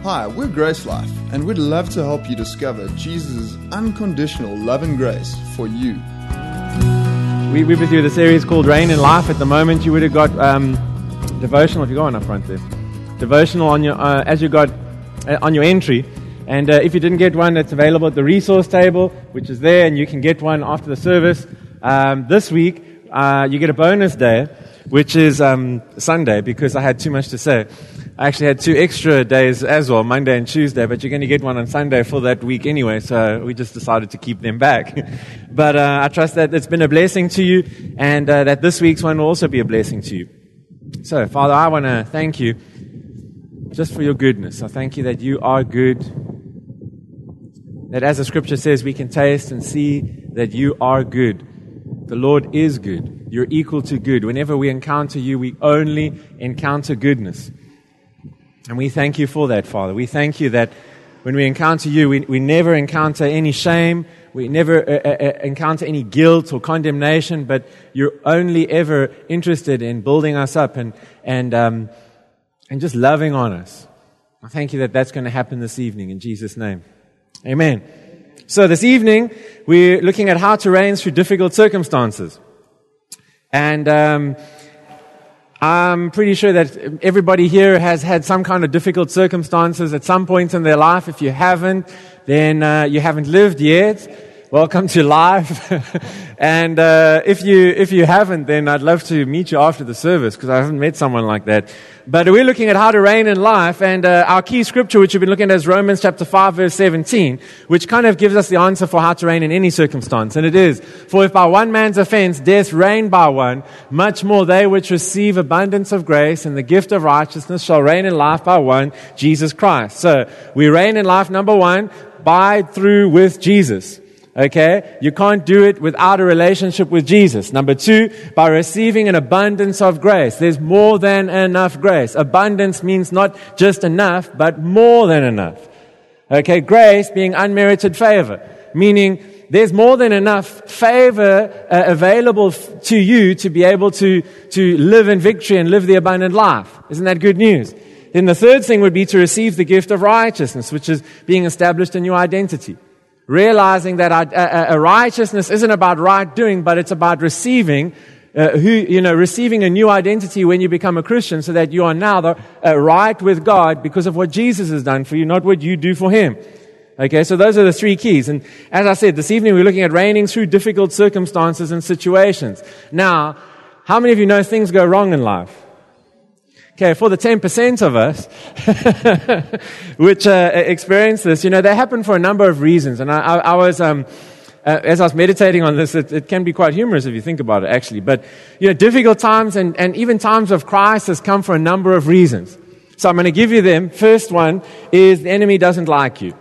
Hi, we're Grace Life, and we'd love to help you discover Jesus' unconditional love and grace for you. We've been through the series called Reign in Life. At the moment, you would have got devotional, if you go on up front there, devotional on your as you got on your entry. And if you didn't get one, it's available at the resource table, which is there, and you can get one after the service. This week, you get a bonus day, which is Sunday, because I had too much to say. I actually had 2 extra days as well, Monday and Tuesday, but you're going to get one on Sunday for that week anyway, so we just decided to keep them back. But I trust that it's been a blessing to you, and that this week's one will also be a blessing to you. So, Father, I want to thank you just for your goodness. I thank you that you are good, that as the scripture says, we can taste and see that you are good. The Lord is good. You're equal to good. Whenever we encounter you, we only encounter goodness. And we thank you for that, Father. We thank you that when we encounter you, we never encounter any shame. We never encounter any guilt or condemnation, but you're only ever interested in building us up and just loving on us. I thank you that that's going to happen this evening in Jesus' name. Amen. So this evening, we're looking at how to reign through difficult circumstances. And I'm pretty sure that everybody here has had some kind of difficult circumstances at some point in their life. If you haven't, then you haven't lived yet. Welcome to life. And if you haven't, then I'd love to meet you after the service, because I haven't met someone like that. But we're looking at how to reign in life, and our key scripture, which we've been looking at, is Romans chapter 5, verse 17, which kind of gives us the answer for how to reign in any circumstance. And it is, "For if by one man's offense death reigned by one, much more they which receive abundance of grace and the gift of righteousness shall reign in life by one, Jesus Christ." So we reign in life, number one, through with Jesus. Okay? You can't do it without a relationship with Jesus. Number 2, by receiving an abundance of grace. There's more than enough grace. Abundance means not just enough, but more than enough. Okay? Grace being unmerited favor. Meaning, there's more than enough favor available to you to be able to live in victory and live the abundant life. Isn't that good news? Then the third thing would be to receive the gift of righteousness, which is being established in your identity. Realizing that a righteousness isn't about right doing, but it's about receiving receiving a new identity when you become a Christian, so that you are now right with God because of what Jesus has done for you, not what you do for Him. Okay, so those are the 3 keys. And as I said, this evening we're looking at reigning through difficult circumstances and situations. Now, how many of you know things go wrong in life? Okay, for the 10% of us which experience this, they happen for a number of reasons. And I was, as I was meditating on this, it can be quite humorous if you think about it, actually. But, difficult times and even times of crisis come for a number of reasons. So I'm going to give you them. First one is the enemy doesn't like you.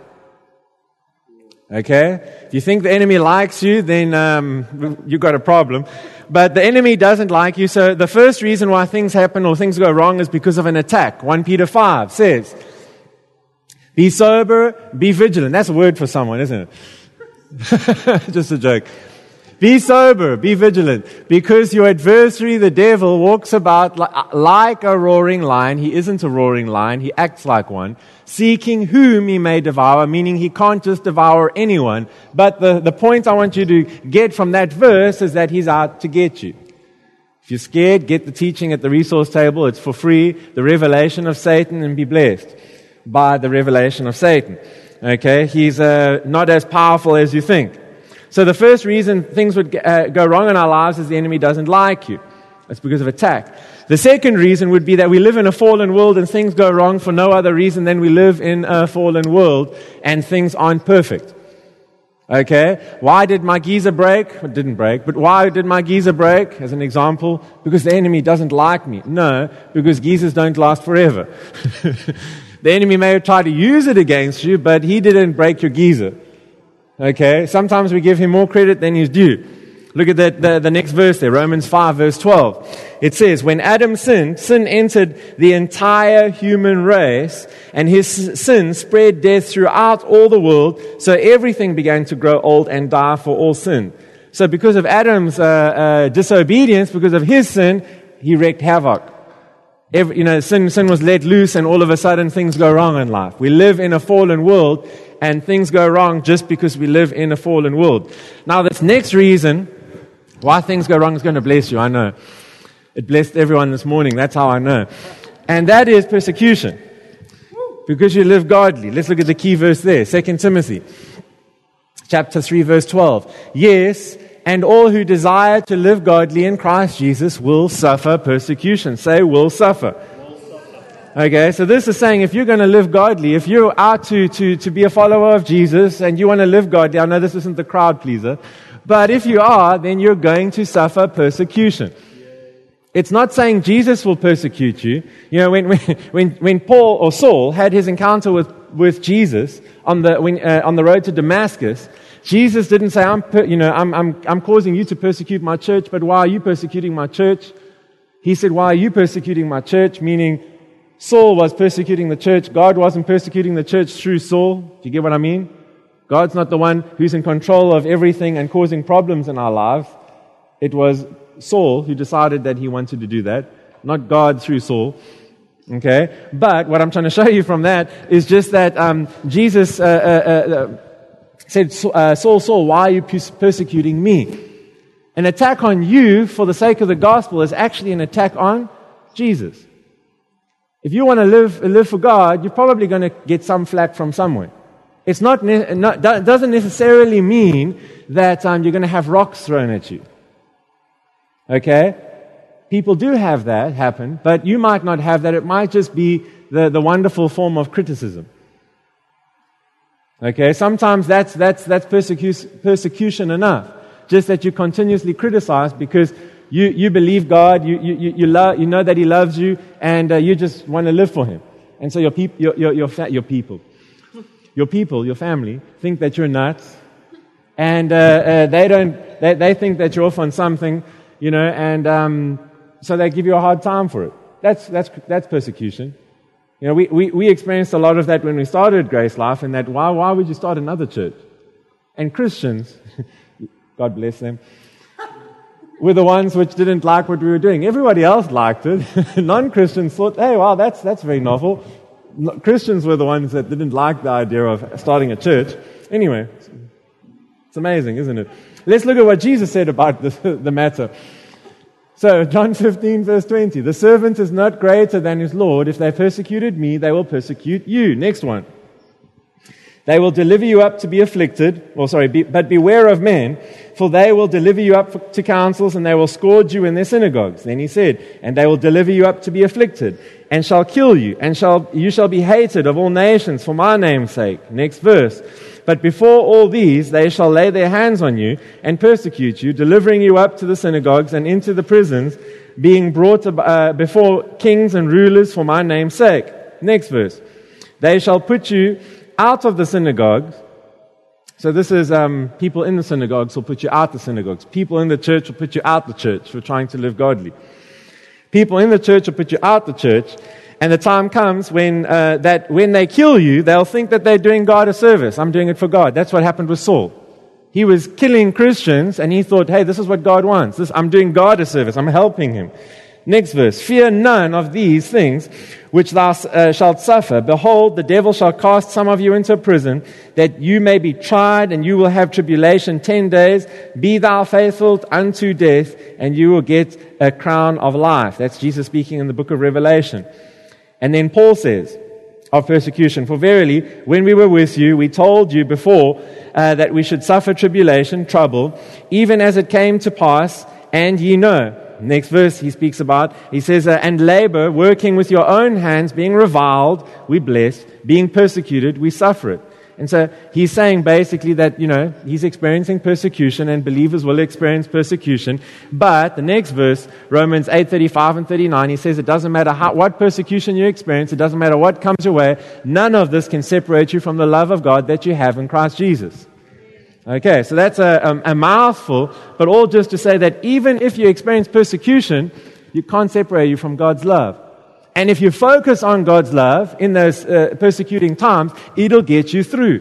Okay? If you think the enemy likes you, then you've got a problem. But the enemy doesn't like you. So the first reason why things happen or things go wrong is because of an attack. 1 Peter 5 says, "Be sober, be vigilant." That's a word for someone, isn't it? Just a joke. "Be sober, be vigilant, because your adversary, the devil, walks about like a roaring lion." He isn't a roaring lion. He acts like one. "Seeking whom he may devour," meaning he can't just devour anyone. But the point I want you to get from that verse is that he's out to get you. If you're scared, get the teaching at the resource table. It's for free. The revelation of Satan, and be blessed by the revelation of Satan. Okay? He's not as powerful as you think. So the first reason things would go wrong in our lives is the enemy doesn't like you. That's because of attack. The second reason would be that we live in a fallen world and things go wrong for no other reason than we live in a fallen world and things aren't perfect. Okay? Why did my geyser break? It didn't break, but why did my geyser break, as an example? Because the enemy doesn't like me. No, because geysers don't last forever. The enemy may have tried to use it against you, but he didn't break your geyser. Okay? Sometimes we give him more credit than he's due. Look at the next verse there, Romans 5, verse 12. It says, "When Adam sinned, sin entered the entire human race, and his sin spread death throughout all the world, so everything began to grow old and die for all sin." So because of Adam's disobedience, because of his sin, he wreaked havoc. Sin was let loose, and all of a sudden things go wrong in life. We live in a fallen world, and things go wrong just because we live in a fallen world. Now, this next reason why things go wrong is going to bless you, I know. It blessed everyone this morning, that's how I know. And that is persecution. Because you live godly. Let's look at the key verse there, 2 Timothy, chapter 3, verse 12. Yes, and all who desire to live godly in Christ Jesus will suffer persecution. Say, will suffer. Okay, so this is saying if you're going to live godly, if you're out to be a follower of Jesus and you want to live godly, I know this isn't the crowd pleaser, but if you are, then you're going to suffer persecution. It's not saying Jesus will persecute you. You know, when Paul or Saul had his encounter with Jesus on the road to Damascus, Jesus didn't say, I'm causing you to persecute my church, but why are you persecuting my church? He said, why are you persecuting my church? Meaning, Saul was persecuting the church. God wasn't persecuting the church through Saul. Do you get what I mean? God's not the one who's in control of everything and causing problems in our lives. It was Saul who decided that he wanted to do that, not God through Saul. Okay? But what I'm trying to show you from that is just that Jesus said, Saul, Saul, why are you persecuting me? An attack on you for the sake of the gospel is actually an attack on Jesus. If you want to live for God, you're probably going to get some flack from somewhere. It's doesn't necessarily mean that you're going to have rocks thrown at you. Okay? People do have that happen, but you might not have that. It might just be the wonderful form of criticism. Okay? Sometimes that's persecution enough. Just that you continuously criticize because you believe God, you know that He loves you, and you just want to live for Him. And so your family think that you're nuts, and they think that you're off on something, and so they give you a hard time for it. That's persecution. You know, we experienced a lot of that when we started Grace Life, and that why would you start another church? And Christians, God bless them, were the ones which didn't like what we were doing. Everybody else liked it. Non-Christians thought, hey, wow, that's very novel. Christians were the ones that didn't like the idea of starting a church. Anyway, it's amazing, isn't it? Let's look at what Jesus said about the matter. So, John 15, verse 20. The servant is not greater than his Lord. If they persecuted me, they will persecute you. Next one. They will deliver you up to be afflicted. But beware of men, for they will deliver you up to councils, and they will scourge you in their synagogues. Then he said, and they will deliver you up to be afflicted, and shall kill you, and you shall be hated of all nations for my name's sake. Next verse. But before all these, they shall lay their hands on you and persecute you, delivering you up to the synagogues and into the prisons, being brought before kings and rulers for my name's sake. Next verse. They shall put you out of the synagogues. So this is people in the synagogues will put you out the synagogues. People in the church will put you out the church for trying to live godly. People in the church will put you out the church. And the time comes when they kill you, they'll think that they're doing God a service. I'm doing it for God. That's what happened with Saul. He was killing Christians, and he thought, hey, this is what God wants. I'm doing God a service. I'm helping Him. Next verse. Fear none of these things which thou shalt suffer. Behold, the devil shall cast some of you into prison, that you may be tried, and you will have tribulation 10 days. Be thou faithful unto death, and you will get a crown of life. That's Jesus speaking in the book of Revelation. And then Paul says of persecution, for verily, when we were with you, we told you before that we should suffer tribulation, trouble, even as it came to pass, and ye know. Next verse he speaks about, he says, and labor, working with your own hands, being reviled, we bless, being persecuted, we suffer it. And so he's saying basically that, he's experiencing persecution, and believers will experience persecution. But the next verse, Romans 8:35 and 39, he says it doesn't matter what persecution you experience, it doesn't matter what comes your way, none of this can separate you from the love of God that you have in Christ Jesus. Okay, so that's a mouthful, but all just to say that even if you experience persecution, you can't separate you from God's love. And if you focus on God's love in those persecuting times, it'll get you through.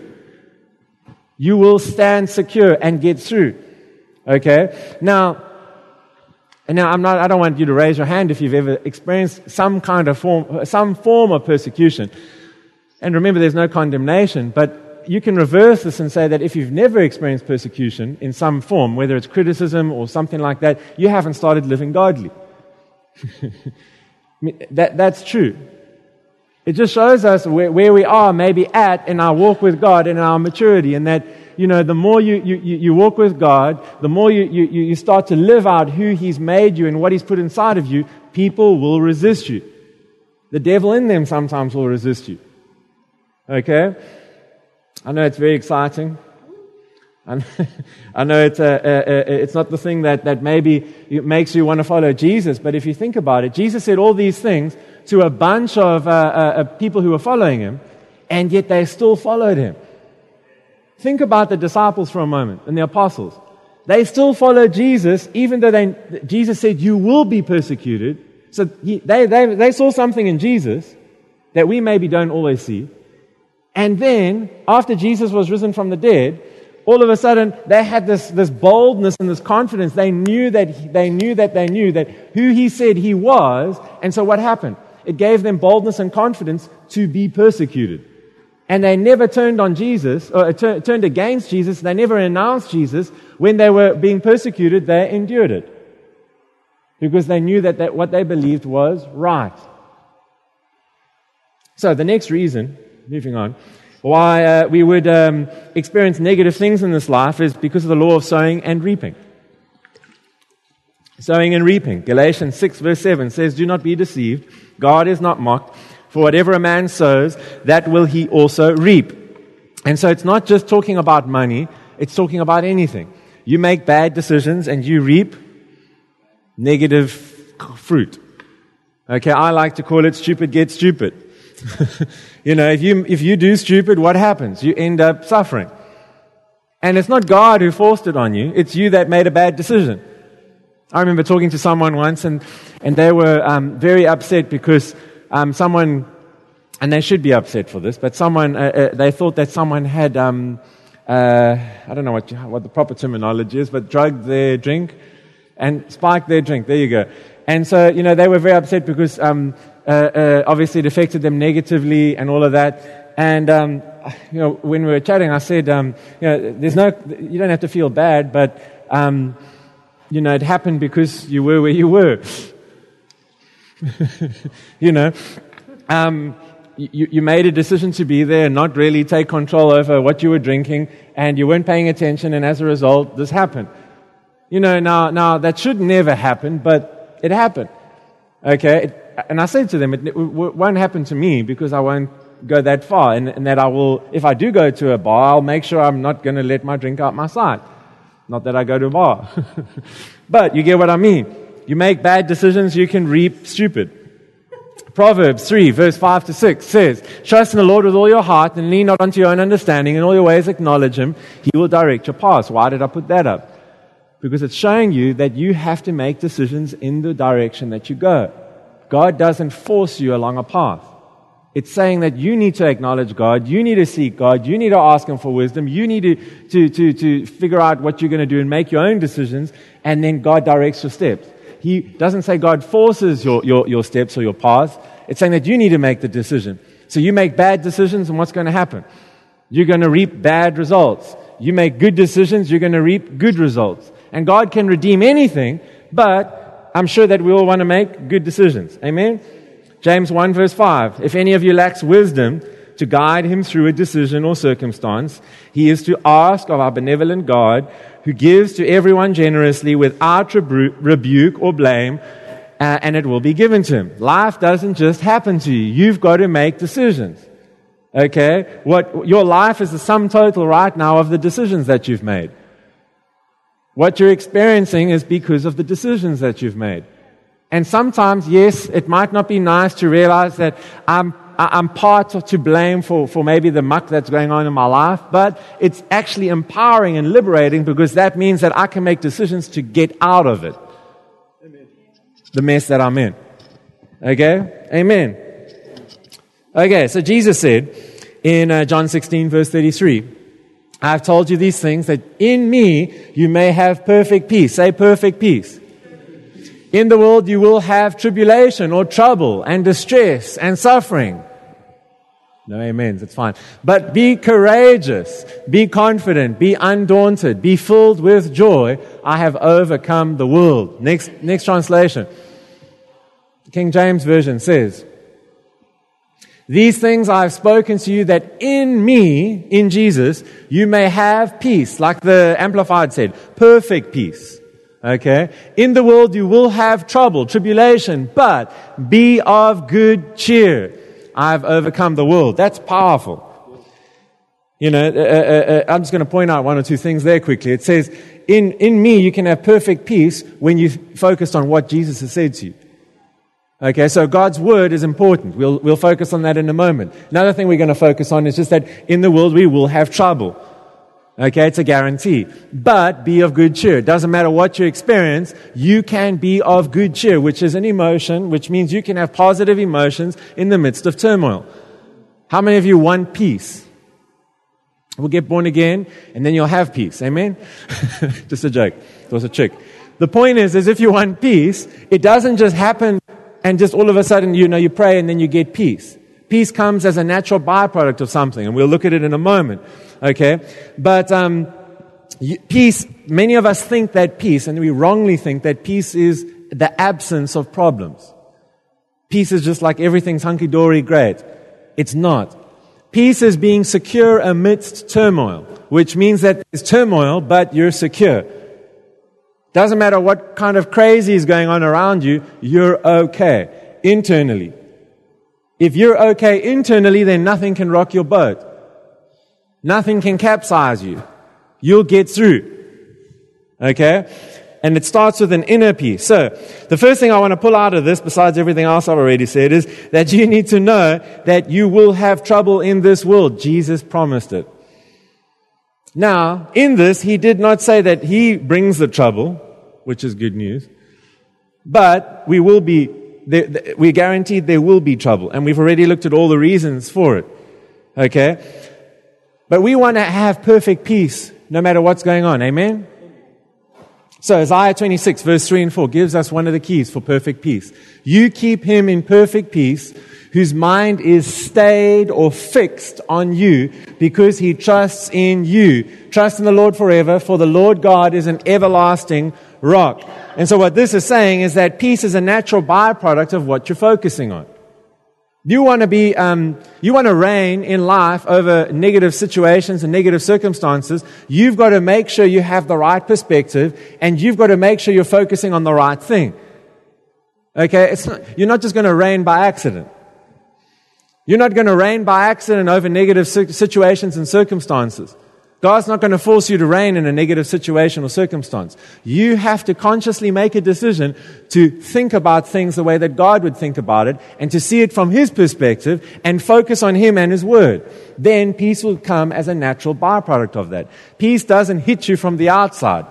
You will stand secure and get through. Okay? Now, And now I don't want you to raise your hand if you've ever experienced some form of persecution. And remember, there's no condemnation, but you can reverse this and say that if you've never experienced persecution in some form, whether it's criticism or something like that, you haven't started living godly. That's true. It just shows us where we are maybe at in our walk with God and in our maturity, and that, the more you walk with God, the more you start to live out who He's made you and what He's put inside of you, people will resist you. The devil in them sometimes will resist you. Okay? I know it's very exciting. I know it's not the thing that maybe it makes you want to follow Jesus, but if you think about it, Jesus said all these things to a bunch of people who were following Him, and yet they still followed Him. Think about the disciples for a moment, and the apostles. They still followed Jesus, even though Jesus said, you will be persecuted. So they saw something in Jesus that we maybe don't always see. And then, after Jesus was risen from the dead, all of a sudden, they had this boldness and this confidence. They knew that who He said He was. And so what happened? It gave them boldness and confidence to be persecuted. And they never turned on Jesus, or turned against Jesus. They never renounced Jesus. When they were being persecuted, they endured it. Because they knew that what they believed was right. So the next reason, moving on, why we would experience negative things in this life is because of the law of sowing and reaping. Sowing and reaping. Galatians 6 verse 7 says, do not be deceived. God is not mocked. For whatever a man sows, that will he also reap. And so it's not just talking about money, it's talking about anything. You make bad decisions and you reap negative fruit. Okay, I like to call it stupid gets stupid. If you do stupid, what happens? You end up suffering. And it's not God who forced it on you, it's you that made a bad decision. I remember talking to someone once, and they were very upset because someone, and they should be upset for this, but someone, they thought that someone had, I don't know what the proper terminology is, but drugged their drink and spiked their drink. There you go. And so, they were very upset because obviously it affected them negatively and all of that. And, when we were chatting, I said, you don't have to feel bad, but, it happened because you were where you were. You made a decision to be there and not really take control over what you were drinking, and you weren't paying attention, and as a result, this happened. Now that should never happen, but it happened. Okay? And I said to them, it won't happen to me because I won't go that far, and that I will, if I do go to a bar, I'll make sure I'm not going to let my drink out my sight. Not that I go to a bar. But you get what I mean. You make bad decisions, you can reap stupid. Proverbs 3, verse 5 to 6 says, trust in the Lord with all your heart and lean not unto your own understanding. In all your ways acknowledge Him. He will direct your paths. Why did I put that up? Because it's showing you that you have to make decisions in the direction that you go. God doesn't force you along a path. It's saying that you need to acknowledge God, you need to seek God, you need to ask Him for wisdom, you need to figure out what you're going to do and make your own decisions, and then God directs your steps. He doesn't say God forces your steps or your paths. It's saying that you need to make the decision. So you make bad decisions, and what's going to happen? You're going to reap bad results. You make good decisions, you're going to reap good results. And God can redeem anything, but I'm sure that we all want to make good decisions. Amen? James 1 verse 5, if any of you lacks wisdom to guide him through a decision or circumstance, he is to ask of our benevolent God, who gives to everyone generously without rebuke or blame, and it will be given to him. Life doesn't just happen to you. You've got to make decisions. Okay? Your life is the sum total right now of the decisions that you've made. What you're experiencing is because of the decisions that you've made. And sometimes, yes, it might not be nice to realize that I'm part to blame for maybe the muck that's going on in my life, but it's actually empowering and liberating, because that means that I can make decisions to get out of it. Amen. The mess that I'm in. Okay? Amen. Okay, so Jesus said in John 16 verse 33, I have told you these things that in me you may have perfect peace. Say perfect peace. In the world you will have tribulation or trouble and distress and suffering. No amens, it's fine. But be courageous, be confident, be undaunted, be filled with joy. I have overcome the world. Next translation. The King James Version says, these things I have spoken to you that in me, in Jesus, you may have peace. Like the Amplified said, perfect peace. Okay? In the world you will have trouble, tribulation, but be of good cheer. I've overcome the world. That's powerful. You know, I'm just going to point out one or two things there quickly. It says, in me you can have perfect peace when you focused on what Jesus has said to you. Okay, so God's word is important. We'll focus on that in a moment. Another thing we're going to focus on is just that in the world we will have trouble. Okay, it's a guarantee. But be of good cheer. It doesn't matter what you experience, you can be of good cheer, which is an emotion, which means you can have positive emotions in the midst of turmoil. How many of you want peace? We'll get born again, and then you'll have peace. Amen? Just a joke. It was a trick. The point is if you want peace, it doesn't just happen and just all of a sudden, you pray and then you get peace. Peace comes as a natural byproduct of something, and we'll look at it in a moment. Okay? But peace, many of us think that peace, and we wrongly think that peace is the absence of problems. Peace is just like everything's hunky-dory great. It's not. Peace is being secure amidst turmoil, which means that there's turmoil, but you're secure. Doesn't matter what kind of crazy is going on around you, you're okay internally. If you're okay internally, then nothing can rock your boat. Nothing can capsize you. You'll get through. Okay? And it starts with an inner peace. So, the first thing I want to pull out of this, besides everything else I've already said, is that you need to know that you will have trouble in this world. Jesus promised it. Now, in this, he did not say that he brings the trouble, which is good news, but we're guaranteed there will be trouble, and we've already looked at all the reasons for it. Okay? But we want to have perfect peace no matter what's going on. Amen? So Isaiah 26, verse 3 and 4 gives us one of the keys for perfect peace. You keep him in perfect peace whose mind is stayed or fixed on you because he trusts in you. Trust in the Lord forever, for the Lord God is an everlasting rock. And so what this is saying is that peace is a natural byproduct of what you're focusing on. You want to reign in life over negative situations and negative circumstances. You've got to make sure you have the right perspective, and you've got to make sure you're focusing on the right thing. Okay? You're not just going to reign by accident. You're not going to reign by accident over negative situations and circumstances. God's not going to force you to reign in a negative situation or circumstance. You have to consciously make a decision to think about things the way that God would think about it, and to see it from His perspective and focus on Him and His Word. Then peace will come as a natural byproduct of that. Peace doesn't hit you from the outside.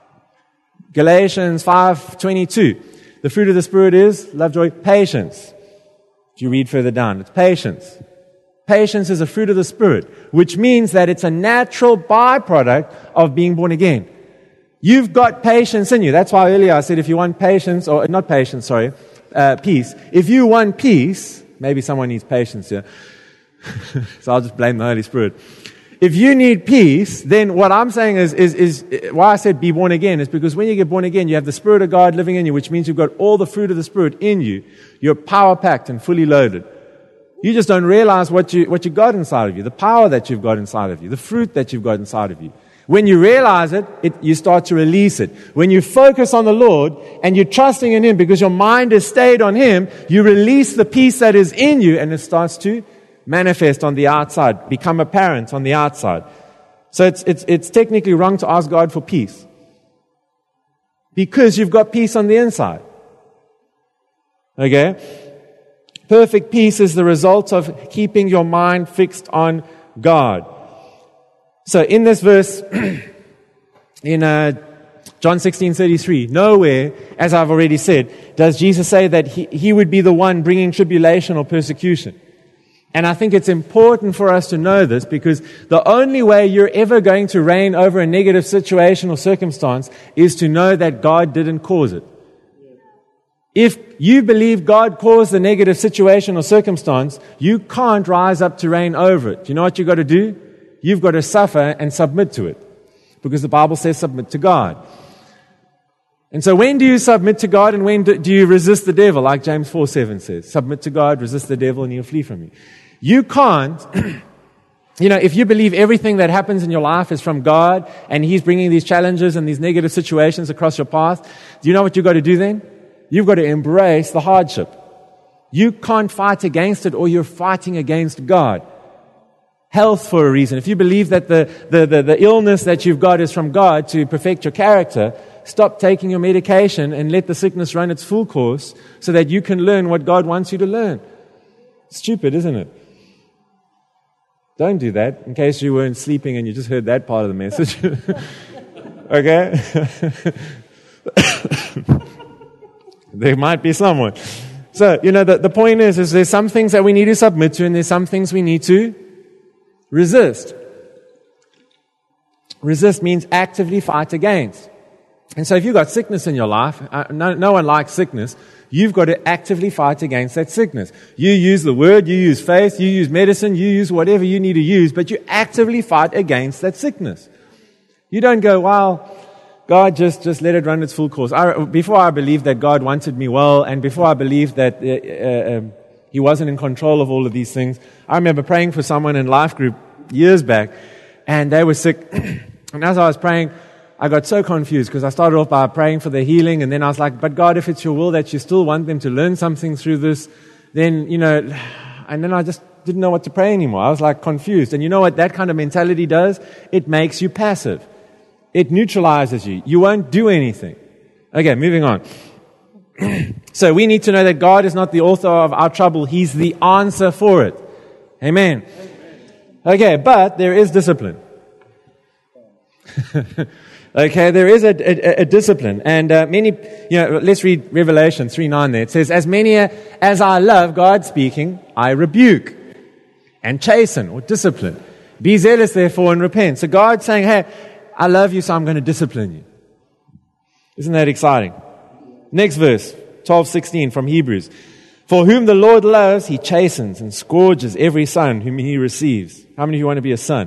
Galatians 5:22. The fruit of the Spirit is love, joy, patience. If you read further down, it's patience. Patience is a fruit of the Spirit, which means that it's a natural byproduct of being born again. You've got patience in you. That's why earlier I said if you want peace. If you want peace, maybe someone needs patience here. So I'll just blame the Holy Spirit. If you need peace, then what I'm saying is why I said be born again is because when you get born again, you have the Spirit of God living in you, which means you've got all the fruit of the Spirit in you. You're power-packed and fully loaded. You just don't realize what you got inside of you, the power that you've got inside of you, the fruit that you've got inside of you. When you realize it, you start to release it. When you focus on the Lord and you're trusting in Him because your mind is stayed on Him, you release the peace that is in you, and it starts to manifest on the outside, become apparent on the outside. So it's technically wrong to ask God for peace because you've got peace on the inside. Okay? Perfect peace is the result of keeping your mind fixed on God. So in this verse, in John 16:33, nowhere, as I've already said, does Jesus say that He would be the one bringing tribulation or persecution. And I think it's important for us to know this, because the only way you're ever going to reign over a negative situation or circumstance is to know that God didn't cause it. If you believe God caused the negative situation or circumstance, you can't rise up to reign over it. You know what you've got to do? You've got to suffer and submit to it. Because the Bible says submit to God. And so when do you submit to God and when do you resist the devil? Like James 4:7 says, submit to God, resist the devil, and he'll flee from you. You can't, if you believe everything that happens in your life is from God and he's bringing these challenges and these negative situations across your path, do you know what you've got to do then? You've got to embrace the hardship. You can't fight against it or you're fighting against God. Health for a reason. If you believe that the illness that you've got is from God to perfect your character, stop taking your medication and let the sickness run its full course so that you can learn what God wants you to learn. Stupid, isn't it? Don't do that, in case you weren't sleeping and you just heard that part of the message. Okay? There might be someone. So, the point is there's some things that we need to submit to and there's some things we need to resist. Resist means actively fight against. And so if you've got sickness in your life, no one likes sickness, you've got to actively fight against that sickness. You use the word, you use faith, you use medicine, you use whatever you need to use, but you actively fight against that sickness. You don't go, well, God just let it run its full course. Before I believed that God wanted me well, and before I believed that He wasn't in control of all of these things, I remember praying for someone in life group years back, and they were sick. And as I was praying, I got so confused because I started off by praying for their healing, and then I was like, but God, if it's your will that you still want them to learn something through this, then, and then I just didn't know what to pray anymore. I was like confused. And you know what that kind of mentality does? It makes you passive. It neutralizes you. You won't do anything. Okay, moving on. So we need to know that God is not the author of our trouble. He's the answer for it. Amen. Okay, but there is discipline. Okay, there is a discipline. And let's read Revelation 3:9 there. It says, as many as I love, God speaking, I rebuke and chasten or discipline. Be zealous therefore and repent. So God's saying, hey, I love you, so I'm going to discipline you. Isn't that exciting? Next verse, 12:16 from Hebrews. For whom the Lord loves, He chastens and scourges every son whom He receives. How many of you want to be a son?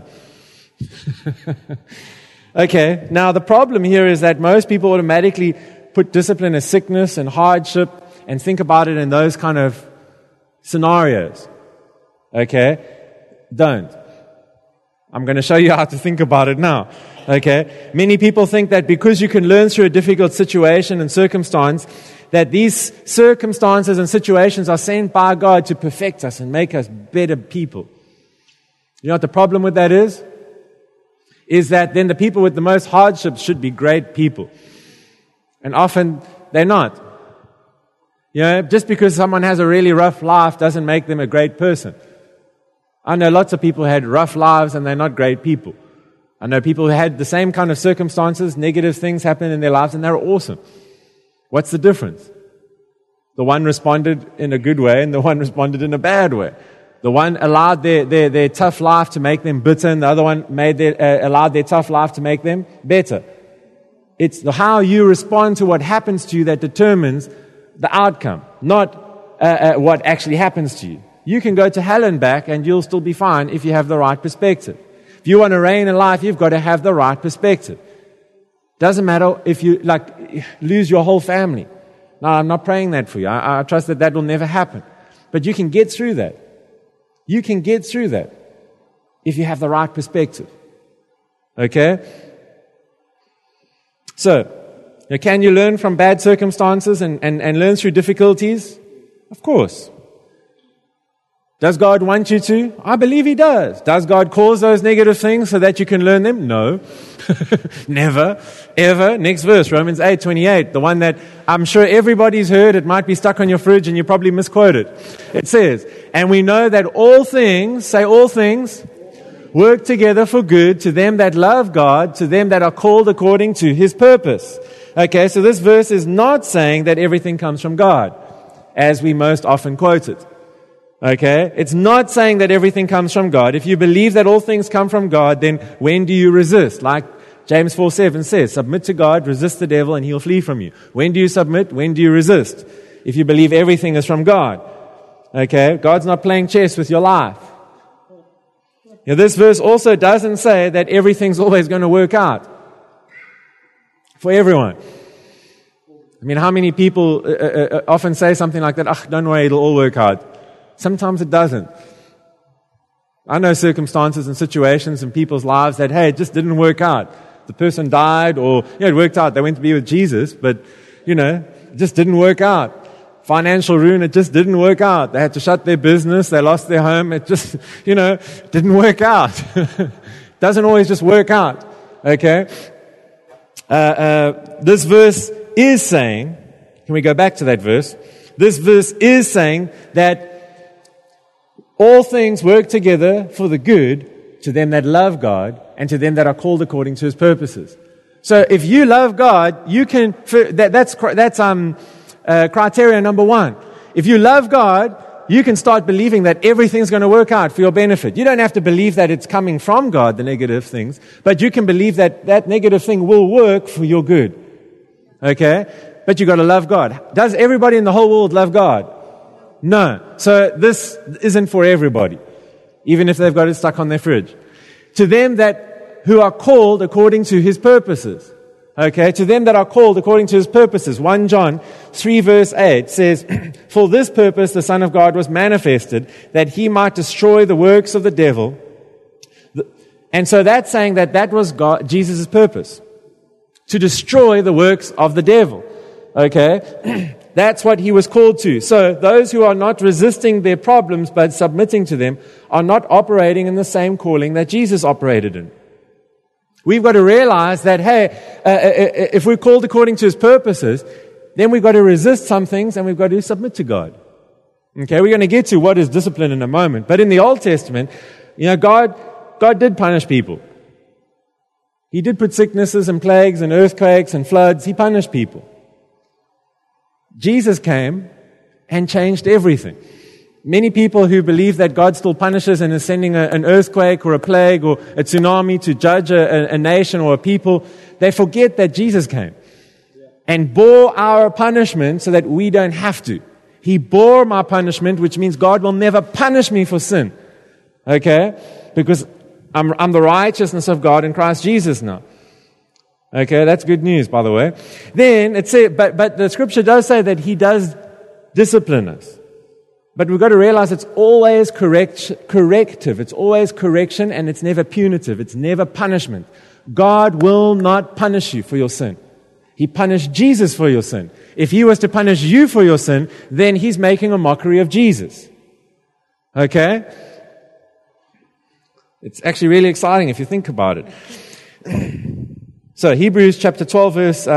Okay, now the problem here is that most people automatically put discipline as sickness and hardship and think about it in those kind of scenarios. Okay? Don't. I'm going to show you how to think about it now. Okay? Many people think that because you can learn through a difficult situation and circumstance, that these circumstances and situations are sent by God to perfect us and make us better people. You know what the problem with that is? Is that then the people with the most hardships should be great people. And often they're not. Just because someone has a really rough life doesn't make them a great person. I know lots of people who had rough lives and they're not great people. I know people who had the same kind of circumstances, negative things happen in their lives, and they're awesome. What's the difference? The one responded in a good way and the one responded in a bad way. The one allowed their tough life to make them bitter, and the other one allowed their tough life to make them better. It's how you respond to what happens to you that determines the outcome, not what actually happens to you. You can go to hell and back and you'll still be fine if you have the right perspective. If you want to reign in life, you've got to have the right perspective. Doesn't matter if you lose your whole family. No, I'm not praying that for you. I trust that will never happen. But you can get through that. You can get through that if you have the right perspective. Okay? So, can you learn from bad circumstances and learn through difficulties? Of course. Does God want you to? I believe He does. Does God cause those negative things so that you can learn them? No. Never. Ever. Next verse, Romans 8:28. The one that I'm sure everybody's heard. It might be stuck on your fridge and you probably misquoted. It says, and we know that all things, say all things, work together for good to them that love God, to them that are called according to His purpose. Okay, so this verse is not saying that everything comes from God, as we most often quote it. Okay? It's not saying that everything comes from God. If you believe that all things come from God, then when do you resist? Like James 4:7 says, submit to God, resist the devil, and he'll flee from you. When do you submit? When do you resist? if you believe everything is from God. Okay? God's not playing chess with your life. Now, this verse also doesn't say that everything's always going to work out for everyone. I mean, how many people often say something like that, don't worry, it'll all work out. Sometimes it doesn't. I know circumstances and situations in people's lives that, hey, it just didn't work out. The person died, or, it worked out. They went to be with Jesus, but, it just didn't work out. Financial ruin, it just didn't work out. They had to shut their business. They lost their home. It just, didn't work out. Doesn't always just work out. Okay? This verse is saying, can we go back to that verse? This verse is saying that all things work together for the good to them that love God and to them that are called according to His purposes. So if you love God, you can, that's criteria number one. If you love God, you can start believing that everything's going to work out for your benefit. You don't have to believe that it's coming from God, the negative things, but you can believe that that negative thing will work for your good. Okay? But you got to love God. Does everybody in the whole world love God? No. So this isn't for everybody, even if they've got it stuck on their fridge. To them who are called according to His purposes. Okay, to them that are called according to His purposes. 1 John 3 verse 8 says, "For this purpose the Son of God was manifested, that He might destroy the works of the devil." And so that's saying that was Jesus' purpose. To destroy the works of the devil. Okay? That's what He was called to. So those who are not resisting their problems but submitting to them are not operating in the same calling that Jesus operated in. We've got to realize that, if we're called according to His purposes, then we've got to resist some things and we've got to submit to God. Okay, we're going to get to what is discipline in a moment. But in the Old Testament, God did punish people. He did put sicknesses and plagues and earthquakes and floods. He punished people. Jesus came and changed everything. Many people who believe that God still punishes and is sending an earthquake or a plague or a tsunami to judge a nation or a people, they forget that Jesus came and bore our punishment so that we don't have to. He bore my punishment, which means God will never punish me for sin. Okay? Because I'm the righteousness of God in Christ Jesus now. Okay, that's good news, by the way. Then it says, but the scripture does say that He does discipline us. But we've got to realize it's always corrective. It's always correction, and it's never punitive. It's never punishment. God will not punish you for your sin. He punished Jesus for your sin. If He was to punish you for your sin, then He's making a mockery of Jesus. Okay? It's actually really exciting if you think about it. So Hebrews chapter 12 verse...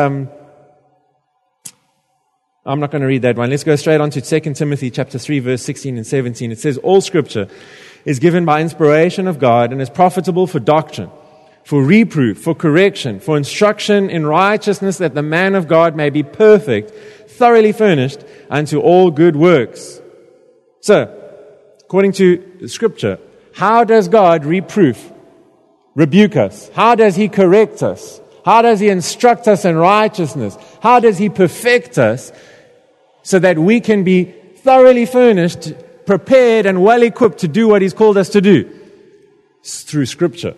I'm not going to read that one. Let's go straight on to 2 Timothy chapter 3 verse 16 and 17. It says, "All scripture is given by inspiration of God and is profitable for doctrine, for reproof, for correction, for instruction in righteousness, that the man of God may be perfect, thoroughly furnished unto all good works." So, according to scripture, how does God rebuke us? How does He correct us? How does He instruct us in righteousness? How does He perfect us so that we can be thoroughly furnished, prepared, and well-equipped to do what He's called us to do? It's through Scripture.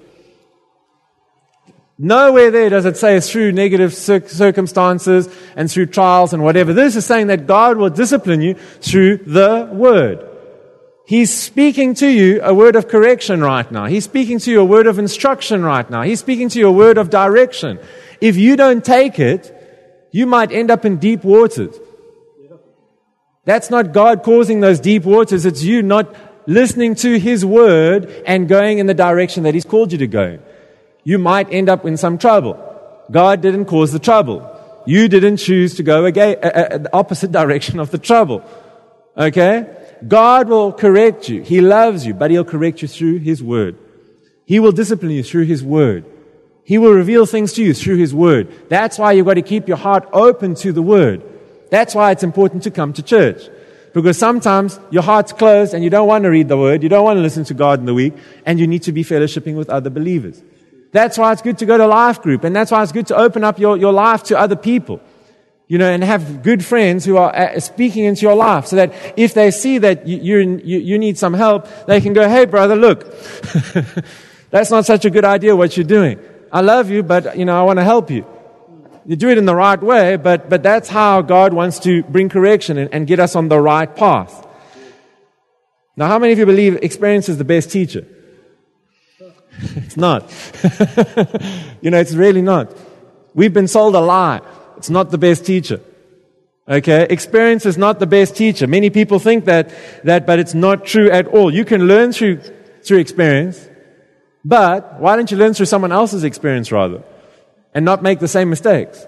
Nowhere there does it say it's through negative circumstances and through trials and whatever. This is saying that God will discipline you through the Word. He's speaking to you a word of correction right now. He's speaking to you a word of instruction right now. He's speaking to you a word of direction. If you don't take it, you might end up in deep waters. That's not God causing those deep waters. It's you not listening to His word and going in the direction that He's called you to go. You might end up in some trouble. God didn't cause the trouble. You didn't choose to go the opposite direction of the trouble. Okay? God will correct you. He loves you, but He'll correct you through His Word. He will discipline you through His Word. He will reveal things to you through His Word. That's why you've got to keep your heart open to the Word. That's why it's important to come to church. Because sometimes your heart's closed and you don't want to read the Word, you don't want to listen to God in the week, and you need to be fellowshipping with other believers. That's why it's good to go to life group, and that's why it's good to open up your life to other people. And have good friends who are speaking into your life, so that if they see that you need some help, they can go, hey, brother, look, that's not such a good idea what you're doing. I love you, but, I want to help you. You do it in the right way, but that's how God wants to bring correction and get us on the right path. Now, how many of you believe experience is the best teacher? It's not. It's really not. We've been sold a lie. It's not the best teacher. Okay? Experience is not the best teacher. Many people think that, but it's not true at all. You can learn through experience, but why don't you learn through someone else's experience rather? And not make the same mistakes?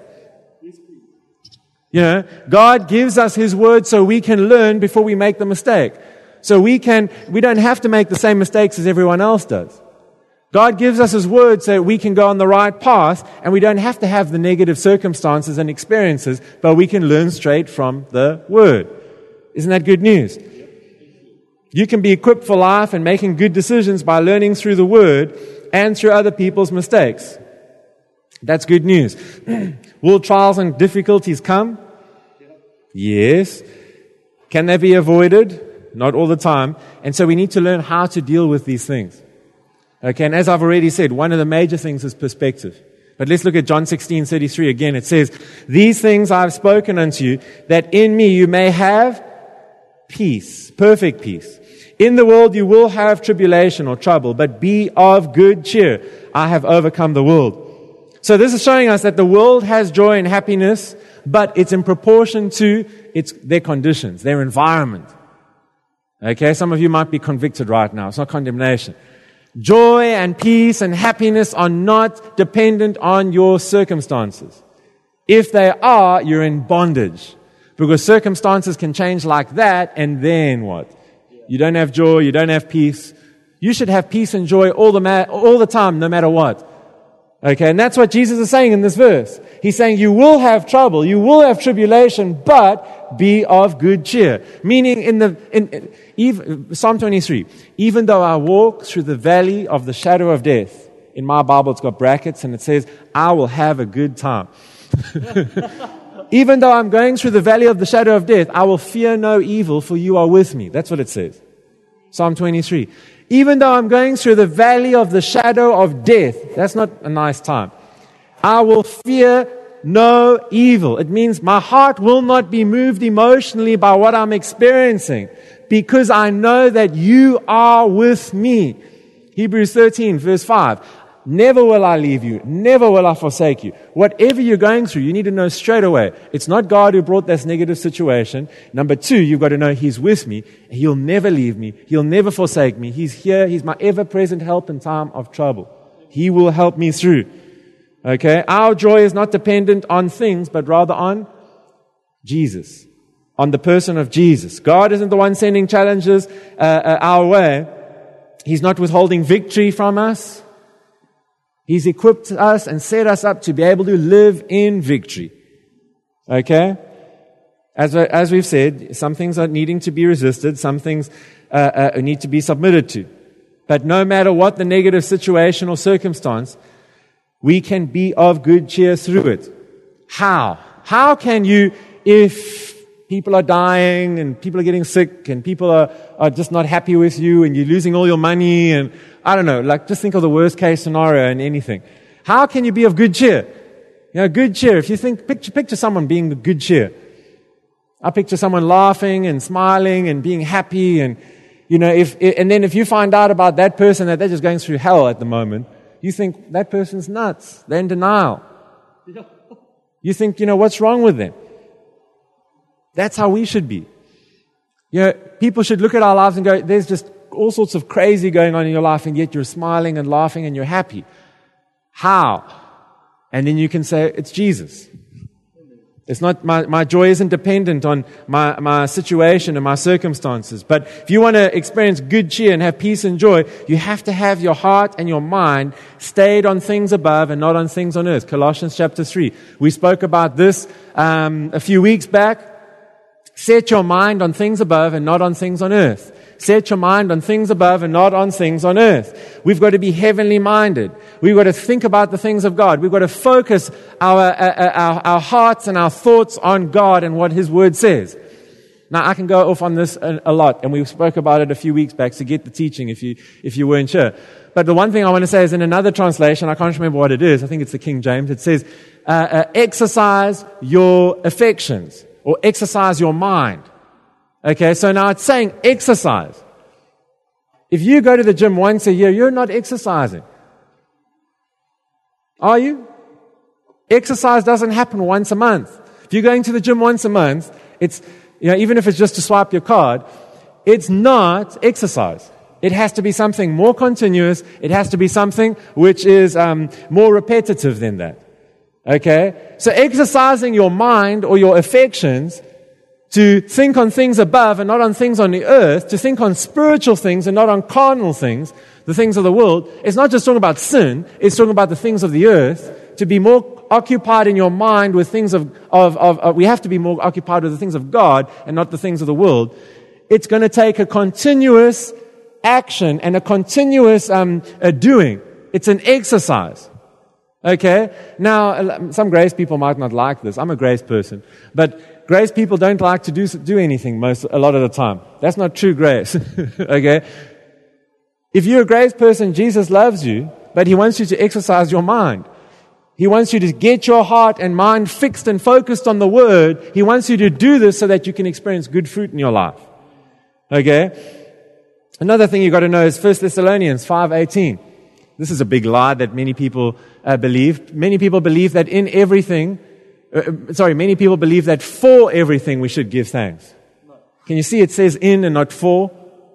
God gives us His Word so we can learn before we make the mistake. So we don't have to make the same mistakes as everyone else does. God gives us His Word so we can go on the right path, and we don't have to have the negative circumstances and experiences, but we can learn straight from the Word. Isn't that good news? You can be equipped for life and making good decisions by learning through the Word and through other people's mistakes. That's good news. Will trials and difficulties come? Yes. Can they be avoided? Not all the time. And so we need to learn how to deal with these things. Okay, and as I've already said, one of the major things is perspective. But let's look at John 16:33 again. It says, these things I have spoken unto you, that in me you may have peace, perfect peace. In the world you will have tribulation or trouble, but be of good cheer. I have overcome the world. So this is showing us that the world has joy and happiness, but it's in proportion to their conditions, their environment. Okay, some of you might be convicted right now. It's not condemnation. Joy and peace and happiness are not dependent on your circumstances. If they are, you're in bondage. Because circumstances can change like that, and then what? You don't have joy, you don't have peace. You should have peace and joy all the time, no matter what. Okay, and that's what Jesus is saying in this verse. He's saying you will have trouble, you will have tribulation, but be of good cheer. Meaning in Psalm 23, even though I walk through the valley of the shadow of death, in my Bible it's got brackets and it says, I will have a good time. Even though I'm going through the valley of the shadow of death, I will fear no evil, for you are with me. That's what it says. Psalm 23. Even though I'm going through the valley of the shadow of death, that's not a nice time. I will fear no evil. It means my heart will not be moved emotionally by what I'm experiencing, because I know that you are with me. Hebrews 13, verse 5. Never will I leave you. Never will I forsake you. Whatever you're going through, you need to know straight away. It's not God who brought this negative situation. Number two, you've got to know He's with me. He'll never leave me. He'll never forsake me. He's here. He's my ever-present help in time of trouble. He will help me through. Okay? Our joy is not dependent on things, but rather on Jesus. On the person of Jesus. God isn't the one sending challenges our way. He's not withholding victory from us. He's equipped us and set us up to be able to live in victory. Okay? As we've said, some things are needing to be resisted, some things need to be submitted to. But no matter what the negative situation or circumstance, we can be of good cheer through it. How? How can you, if people are dying and people are getting sick and people are just not happy with you and you're losing all your money and I don't know, like just think of the worst case scenario in anything. How can you be of good cheer? Good cheer. If you think, picture someone being of good cheer. I picture someone laughing and smiling and being happy and, and then if you find out about that person that they're just going through hell at the moment, you think that person's nuts. They're in denial. You think, what's wrong with them? That's how we should be. People should look at our lives and go, there's just all sorts of crazy going on in your life, and yet you're smiling and laughing and you're happy. How? And then you can say, it's Jesus. It's not, my joy isn't dependent on my situation and my circumstances. But if you want to experience good cheer and have peace and joy, you have to have your heart and your mind stayed on things above and not on things on earth. Colossians chapter 3. We spoke about this a few weeks back. Set your mind on things above and not on things on earth. Set your mind on things above and not on things on earth. We've got to be heavenly minded. We've got to think about the things of God. We've got to focus our hearts and our thoughts on God and what His Word says. Now, I can go off on this a lot, and we spoke about it a few weeks back, so get the teaching if you weren't sure. But the one thing I want to say is in another translation, I can't remember what it is, I think it's the King James, it says, exercise your affections, or exercise your mind. Okay, so now it's saying exercise. If you go to the gym once a year, you're not exercising. Are you? Exercise doesn't happen once a month. If you're going to the gym once a month, it's, even if it's just to swipe your card, it's not exercise. It has to be something more continuous. It has to be something which is more repetitive than that. Okay? So exercising your mind or your affections to think on things above and not on things on the earth, to think on spiritual things and not on carnal things, the things of the world, it's not just talking about sin, it's talking about the things of the earth, to be more occupied in your mind with things we have to be more occupied with the things of God and not the things of the world. It's going to take a continuous action and a continuous doing. It's an exercise. Okay? Now, some grace people might not like this. I'm a grace person. But grace people don't like to do anything a lot of the time. That's not true grace. Okay? If you're a grace person, Jesus loves you, but He wants you to exercise your mind. He wants you to get your heart and mind fixed and focused on the Word. He wants you to do this so that you can experience good fruit in your life. Okay? Another thing you've got to know is 1 Thessalonians 5:18. This is a big lie that many people believe. Many people believe that many people believe that for everything we should give thanks. Can you see it says in and not for?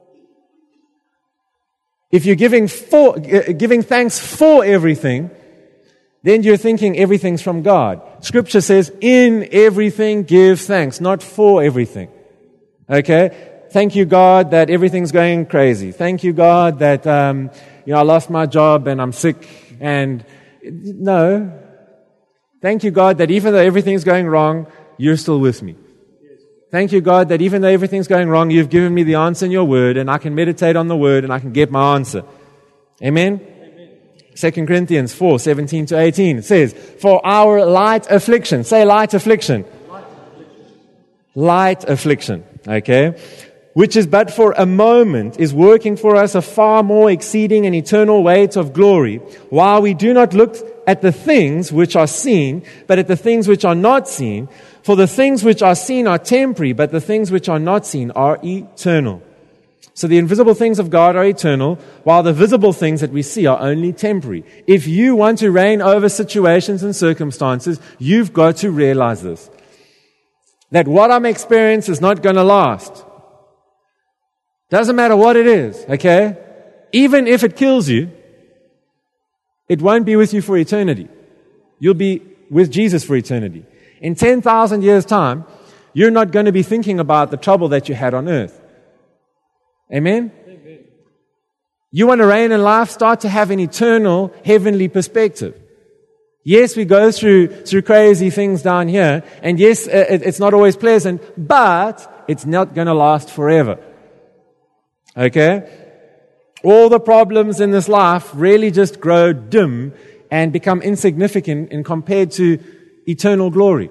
If you're giving thanks for everything, then you're thinking everything's from God. Scripture says, in everything give thanks, not for everything. Okay? Thank you, God, that everything's going crazy. Thank you, God, that I lost my job and I'm sick. And no. Thank you, God, that even though everything's going wrong, you're still with me. Thank you, God, that even though everything's going wrong, you've given me the answer in your Word, and I can meditate on the Word and I can get my answer. Amen? 2 Corinthians 4:17-18 says, for our light affliction. Say light affliction. Light affliction. Okay? Which is but for a moment, is working for us a far more exceeding and eternal weight of glory, while we do not look at the things which are seen, but at the things which are not seen. For the things which are seen are temporary, but the things which are not seen are eternal. So the invisible things of God are eternal, while the visible things that we see are only temporary. If you want to reign over situations and circumstances, you've got to realize this. That what I'm experiencing is not going to last. Doesn't matter what it is, okay? Even if it kills you, it won't be with you for eternity. You'll be with Jesus for eternity. In 10,000 years' time, you're not going to be thinking about the trouble that you had on earth. Amen? Amen. You want to reign in life, start to have an eternal, heavenly perspective. Yes, we go through crazy things down here, and yes, it's not always pleasant, but it's not going to last forever. Okay? All the problems in this life really just grow dim and become insignificant in compared to eternal glory.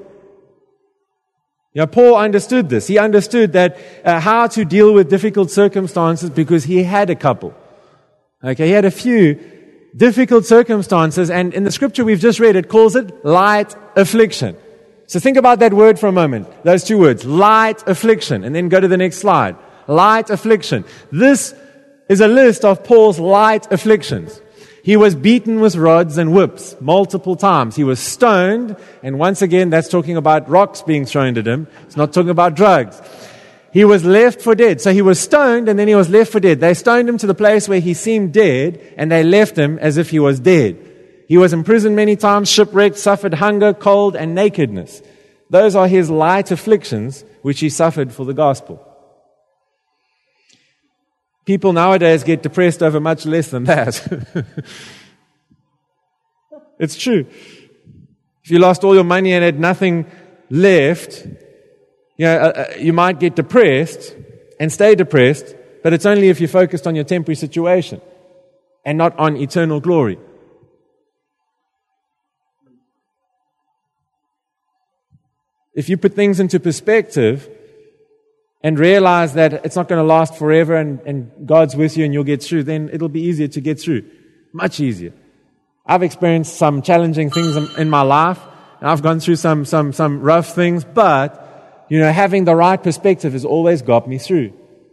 Paul understood this. He understood that how to deal with difficult circumstances because he had a couple. Okay, he had a few difficult circumstances, and in the scripture we've just read, it calls it light affliction. So think about that word for a moment. Those two words, light affliction, and then go to the next slide. Light affliction. This is a list of Paul's light afflictions. He was beaten with rods and whips multiple times. He was stoned, and once again, that's talking about rocks being thrown at him. It's not talking about drugs. He was left for dead. So he was stoned, and then he was left for dead. They stoned him to the place where he seemed dead, and they left him as if he was dead. He was imprisoned many times, shipwrecked, suffered hunger, cold, and nakedness. Those are his light afflictions, which he suffered for the gospel. People nowadays get depressed over much less than that. It's true. If you lost all your money and had nothing left, you might get depressed and stay depressed, but it's only if you're focused on your temporary situation and not on eternal glory. If you put things into perspective and realize that it's not going to last forever and God's with you and you'll get through, then it'll be easier to get through. Much easier. I've experienced some challenging things in my life, and I've gone through some rough things, but, having the right perspective has always got me through.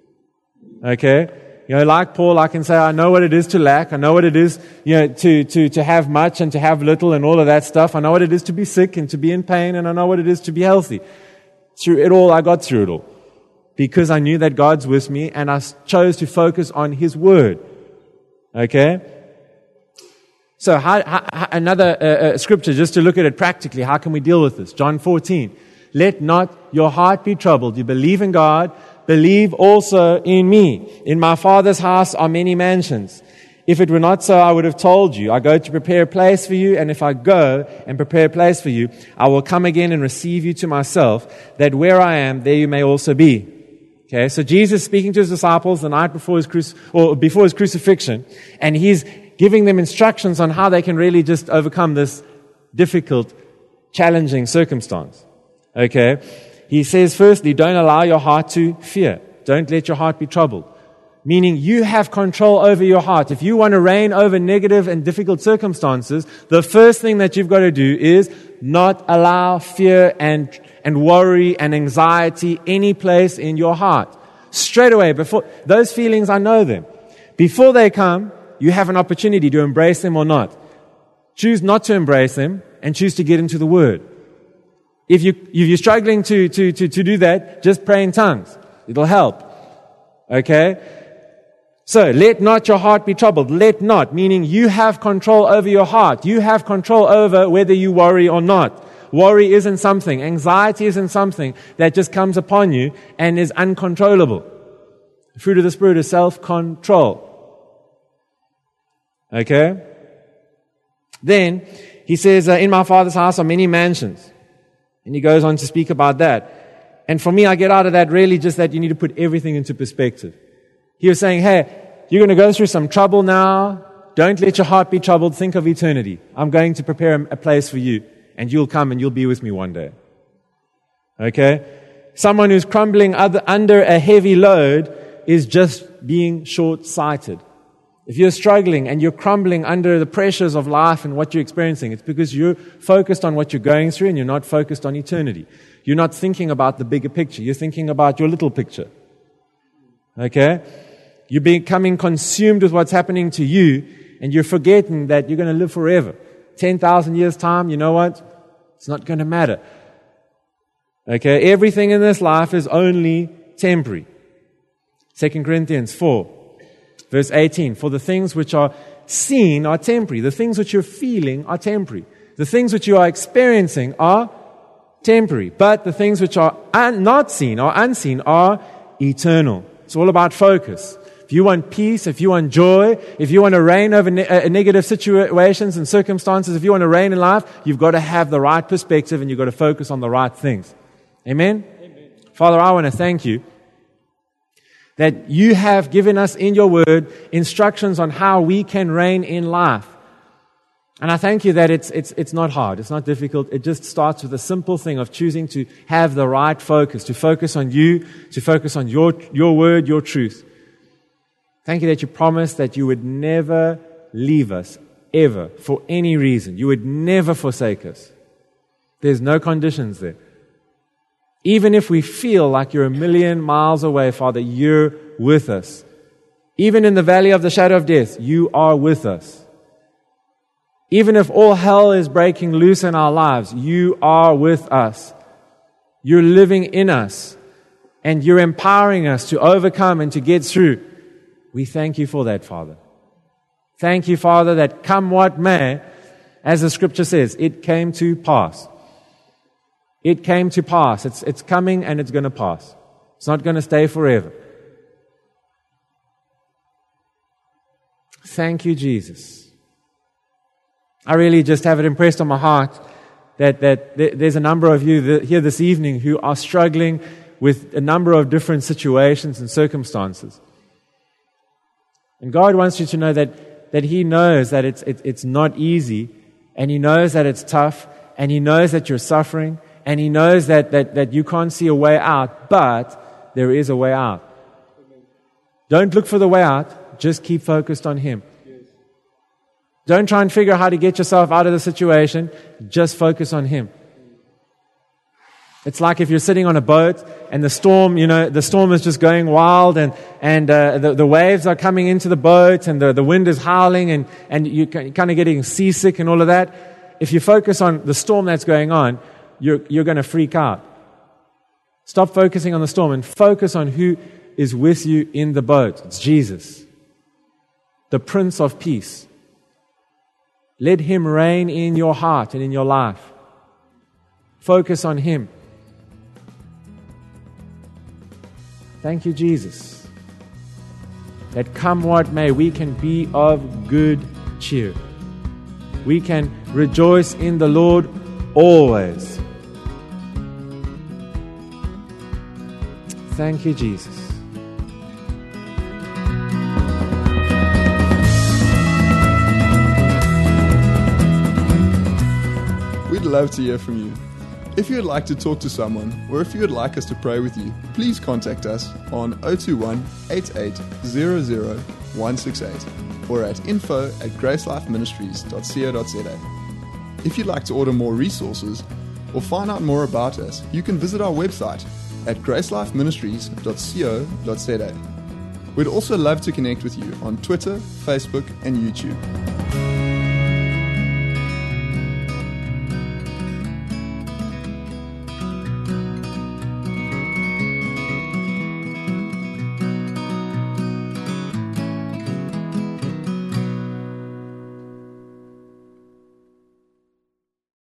Okay? Like Paul, I can say, I know what it is to lack. I know what it is, to have much and to have little and all of that stuff. I know what it is to be sick and to be in pain, and I know what it is to be healthy. Through it all, I got through it all. Because I knew that God's with me, and I chose to focus on His Word. Okay? So, another scripture, just to look at it practically, how can we deal with this? John 14. Let not your heart be troubled. You believe in God, believe also in me. In my Father's house are many mansions. If it were not so, I would have told you. I go to prepare a place for you, and if I go and prepare a place for you, I will come again and receive you to myself, that where I am, there you may also be. Okay, so Jesus speaking to His disciples the night before before His crucifixion, and He's giving them instructions on how they can really just overcome this difficult, challenging circumstance. Okay? He says, firstly, don't allow your heart to fear. Don't let your heart be troubled. Meaning you have control over your heart. If you want to reign over negative and difficult circumstances, the first thing that you've got to do is not allow fear and worry and anxiety any place in your heart. Straight away, before those feelings, I know them. Before they come, you have an opportunity to embrace them or not. Choose not to embrace them and choose to get into the Word. If you're struggling to do that, just pray in tongues. It'll help. Okay? So, let not your heart be troubled. Let not, meaning you have control over your heart. You have control over whether you worry or not. Worry isn't something. Anxiety isn't something that just comes upon you and is uncontrollable. The fruit of the Spirit is self-control. Okay? Then, he says, in my Father's house are many mansions. And he goes on to speak about that. And for me, I get out of that really just that you need to put everything into perspective. He was saying, hey, you're going to go through some trouble now. Don't let your heart be troubled. Think of eternity. I'm going to prepare a place for you. And you'll come and you'll be with me one day. Okay? Someone who's crumbling under a heavy load is just being short-sighted. If you're struggling and you're crumbling under the pressures of life and what you're experiencing, it's because you're focused on what you're going through and you're not focused on eternity. You're not thinking about the bigger picture. You're thinking about your little picture. Okay? You're becoming consumed with what's happening to you, and you're forgetting that you're going to live forever. 10,000 years' time, you know what? It's not going to matter. Okay? Everything in this life is only temporary. 2 Corinthians 4. Verse 18, for the things which are seen are temporary. The things which you're feeling are temporary. The things which you are experiencing are temporary. But the things which are not seen or unseen are eternal. It's all about focus. If you want peace, if you want joy, if you want to reign over negative situations and circumstances, if you want to reign in life, you've got to have the right perspective and you've got to focus on the right things. Amen? Amen. Father, I want to thank you that you have given us in your word instructions on how we can reign in life. And I thank you that it's not hard, it's not difficult. It just starts with a simple thing of choosing to have the right focus, to focus on you, to focus on your word, your truth. Thank you that you promised that you would never leave us, ever, for any reason. You would never forsake us. There's no conditions there. Even if we feel like you're a million miles away, Father, you're with us. Even in the valley of the shadow of death, you are with us. Even if all hell is breaking loose in our lives, you are with us. You're living in us. And you're empowering us to overcome and to get through. We thank you for that, Father. Thank you, Father, that come what may, as the scripture says, it came to pass. It came to pass. It's coming and it's going to pass. It's not going to stay forever. Thank you, Jesus. I really just have it impressed on my heart that there's a number of you here this evening who are struggling with a number of different situations and circumstances. And God wants you to know that He knows that it's not easy, and He knows that it's tough, and He knows that you're suffering, and He knows that you can't see a way out, but there is a way out. Don't look for the way out, just keep focused on Him. Don't try and figure out how to get yourself out of the situation, just focus on Him. It's like if you're sitting on a boat and the storm is just going wild and the waves are coming into the boat and the wind is howling and you're kind of getting seasick and all of that. If you focus on the storm that's going on, you're going to freak out. Stop focusing on the storm and focus on who is with you in the boat. It's Jesus, the Prince of Peace. Let Him reign in your heart and in your life. Focus on Him. Thank you, Jesus, that come what may, we can be of good cheer. We can rejoice in the Lord always. Thank you, Jesus. We'd love to hear from you. If you would like to talk to someone, or if you would like us to pray with you, please contact us on 021 8800 168 or at info@gracelifeministries.co.za. If you'd like to order more resources or find out more about us, you can visit our website at gracelifeministries.co.za. We'd also love to connect with you on Twitter, Facebook, and YouTube.